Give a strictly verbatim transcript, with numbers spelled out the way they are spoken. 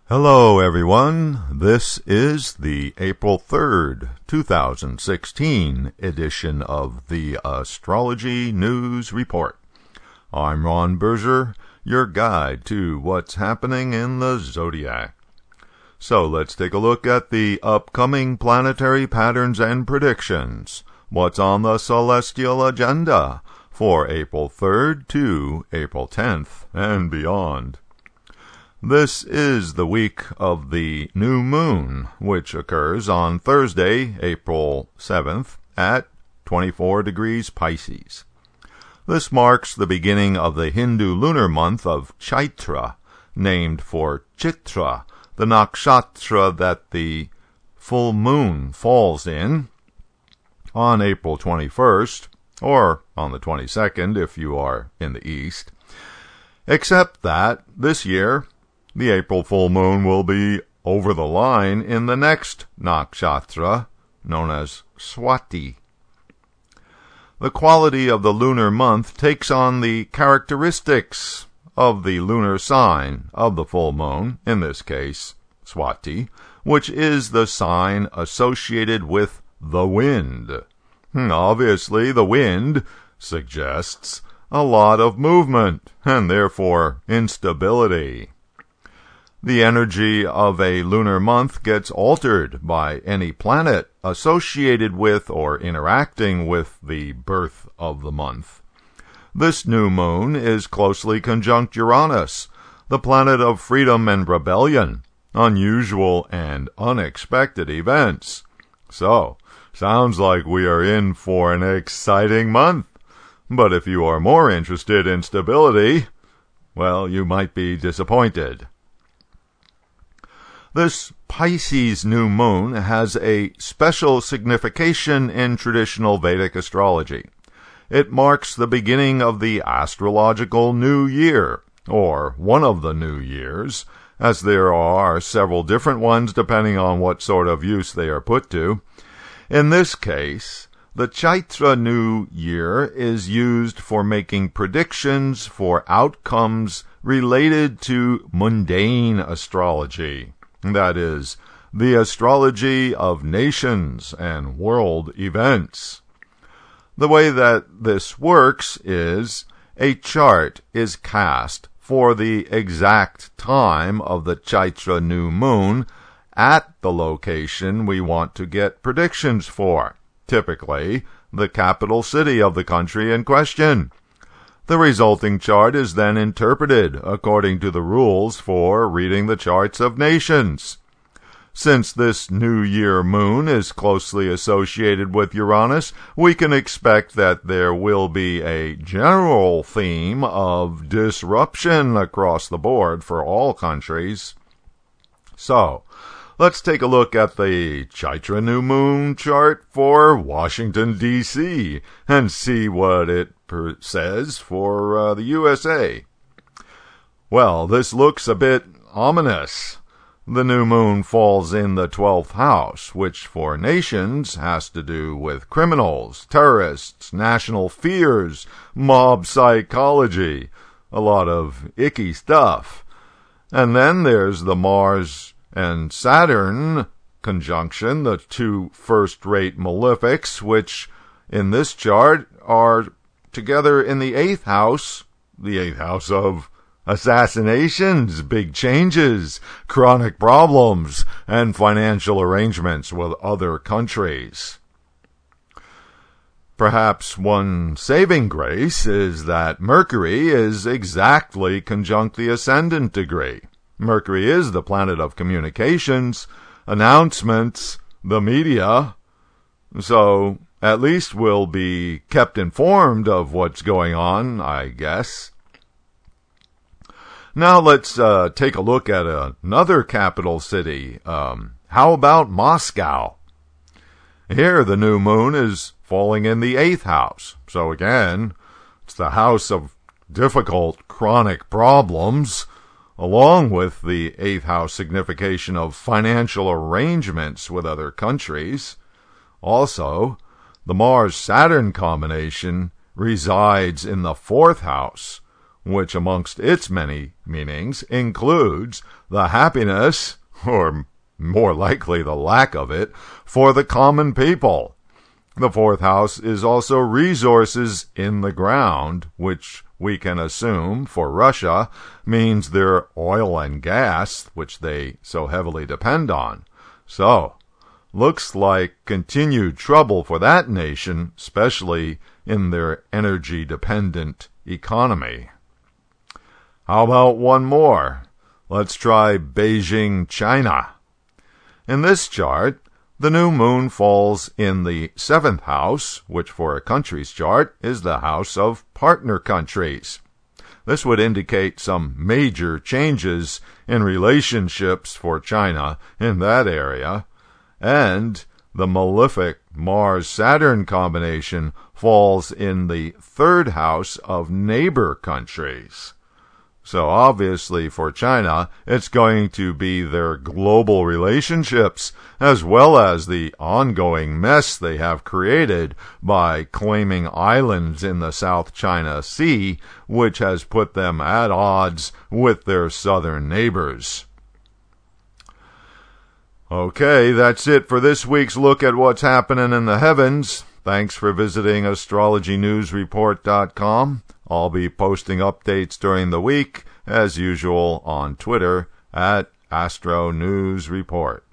Hello, everyone. This is the April third, two thousand sixteen edition of the Astrology News Report. I'm Ron Berger, your guide to what's happening in the zodiac. So let's take a look at the upcoming planetary patterns and predictions. What's on the celestial agenda for April third to April tenth and beyond. This is the week of the new moon, which occurs on Thursday, April seventh, at twenty-four degrees Pisces. This marks the beginning of the Hindu lunar month of Chaitra, named for Chitra, the nakshatra that the full moon falls in, on April twenty-first, or on the twenty-second if you are in the east. Except that, this year, the April full moon will be over the line in the next nakshatra, known as Swati. The quality of the lunar month takes on the characteristics of the lunar sign of the full moon, in this case, Swati, which is the sign associated with the wind. Obviously, the wind suggests a lot of movement, and therefore instability. The energy of a lunar month gets altered by any planet associated with or interacting with the birth of the month. This new moon is closely conjunct Uranus, the planet of freedom and rebellion, unusual and unexpected events. So, sounds like we are in for an exciting month. But if you are more interested in stability, well, you might be disappointed. This Pisces new moon has a special signification in traditional Vedic astrology. It marks the beginning of the astrological new year, or one of the new years, as there are several different ones depending on what sort of use they are put to. In this case, the Chaitra New Year is used for making predictions for outcomes related to mundane astrology. That is, the astrology of nations and world events. The way that this works is a chart is cast for the exact time of the Chaitra new moon at the location we want to get predictions for, typically the capital city of the country in question. The resulting chart is then interpreted according to the rules for reading the charts of nations. Since this New Year moon is closely associated with Uranus, we can expect that there will be a general theme of disruption across the board for all countries. So, let's take a look at the Chaitra new moon chart for Washington, D C and see what it per- says for uh, the U S A. Well, this looks a bit ominous. The new moon falls in the twelfth house, which for nations has to do with criminals, terrorists, national fears, mob psychology, a lot of icky stuff. And then there's the Mars and Saturn conjunction, the two first-rate malefics, which in this chart are together in the eighth house, the eighth house of assassinations, big changes, chronic problems, and financial arrangements with other countries. Perhaps one saving grace is that Mercury is exactly conjunct the ascendant degree. Mercury is the planet of communications, announcements, the media, so at least we'll be kept informed of what's going on, I guess. Now let's uh, take a look at another capital city. Um, how about Moscow? Here the new moon is falling in the eighth house. So again, it's the house of difficult chronic problems, along with the eighth house signification of financial arrangements with other countries. Also, the Mars-Saturn combination resides in the fourth house, which amongst its many meanings includes the happiness, or more likely the lack of it, for the common people. The fourth house is also resources in the ground, which we can assume for Russia means their oil and gas, which they so heavily depend on. So, looks like continued trouble for that nation, especially in their energy-dependent economy. How about one more? Let's try Beijing, China. In this chart, the new moon falls in the seventh house, which for a country's chart is the house of partner countries. This would indicate some major changes in relationships for China in that area, and the malefic Mars-Saturn combination falls in the third house of neighbor countries. So obviously for China, it's going to be their global relationships as well as the ongoing mess they have created by claiming islands in the South China Sea, which has put them at odds with their southern neighbors. Okay, that's it for this week's look at what's happening in the heavens. Thanks for visiting astrology news report dot com. I'll be posting updates during the week, as usual, on Twitter at Astro News Report.